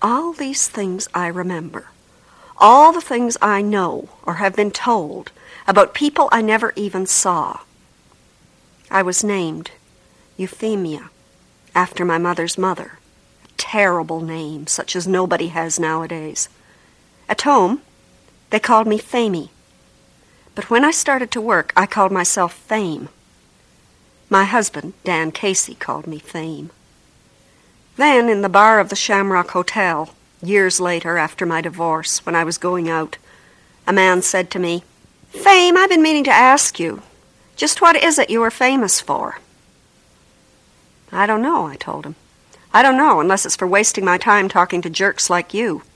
all these things I remember, all the things I know or have been told about people I never even saw. I was named Euphemia, after my mother's mother. A terrible name, such as nobody has nowadays. At home, they called me Famie. But when I started to work, I called myself Fame. My husband, Dan Casey, called me Fame. Then, in the bar of the Shamrock Hotel, years later, after my divorce, when I was going out, a man said to me, "Fame, I've been meaning to ask you, just what is it you are famous for?" "I don't know," I told him. "I don't know, unless it's for wasting my time talking to jerks like you."